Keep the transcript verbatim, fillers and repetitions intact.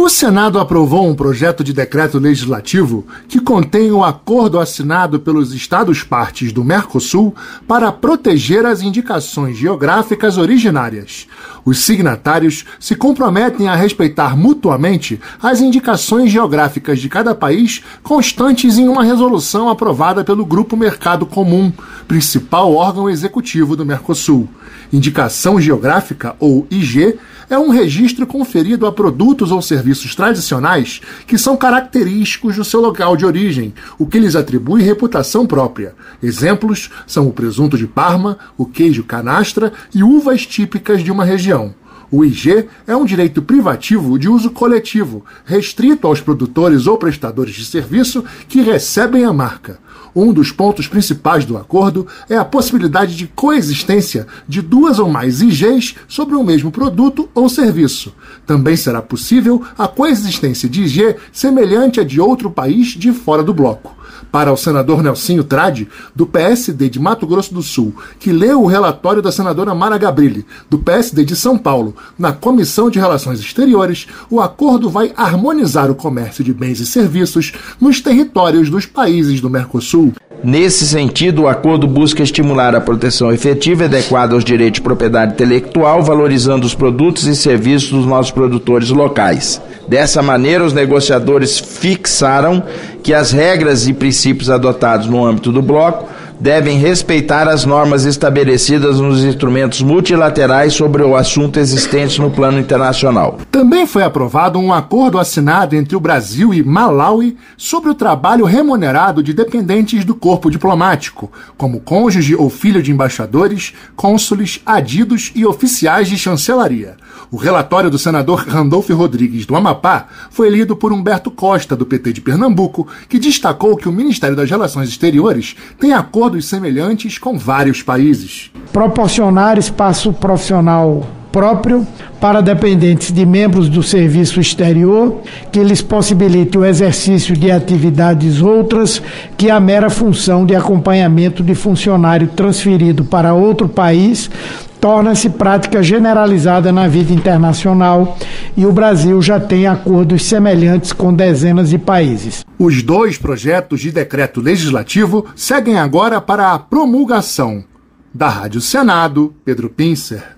O Senado aprovou um projeto de decreto legislativo que contém o acordo assinado pelos Estados-partes do Mercosul para proteger as indicações geográficas originárias. Os signatários se comprometem a respeitar mutuamente as indicações geográficas de cada país constantes em uma resolução aprovada pelo Grupo Mercado Comum, principal órgão executivo do Mercosul. Indicação geográfica, ou I G, é um registro conferido a produtos ou serviços tradicionais que são característicos do seu local de origem, o que lhes atribui reputação própria. Exemplos são o presunto de Parma, o queijo canastra e uvas típicas de uma região. O I G é um direito privativo de uso coletivo, restrito aos produtores ou prestadores de serviço que recebem a marca. Um dos pontos principais do acordo é a possibilidade de coexistência de duas ou mais I Gs sobre o mesmo produto ou serviço. Também será possível a coexistência de I G semelhante à de outro país de fora do bloco. Para o senador Nelsinho Trade, do P S D de Mato Grosso do Sul, que leu o relatório da senadora Mara Gabrilli, do P S D de São Paulo, na Comissão de Relações Exteriores, o acordo vai harmonizar o comércio de bens e serviços nos territórios dos países do Mercosul. Nesse sentido, o acordo busca estimular a proteção efetiva e adequada aos direitos de propriedade intelectual, valorizando os produtos e serviços dos nossos produtores locais. Dessa maneira, os negociadores fixaram que as regras e princípios adotados no âmbito do bloco devem respeitar as normas estabelecidas nos instrumentos multilaterais sobre o assunto existentes no plano internacional. Também foi aprovado um acordo assinado entre o Brasil e Malawi sobre o trabalho remunerado de dependentes do corpo diplomático, como cônjuge ou filho de embaixadores, cônsules, adidos e oficiais de chancelaria. O relatório do senador Randolfo Rodrigues, do Amapá, foi lido por Humberto Costa, do P T de Pernambuco, que destacou que o Ministério das Relações Exteriores tem acordos semelhantes com vários países. Proporcionar espaço profissional próprio para dependentes de membros do serviço exterior, que lhes possibilite o exercício de atividades outras que a mera função de acompanhamento de funcionário transferido para outro país, torna-se prática generalizada na vida internacional e o Brasil já tem acordos semelhantes com dezenas de países. Os dois projetos de decreto legislativo seguem agora para a promulgação. Da Rádio Senado, Pedro Pincer.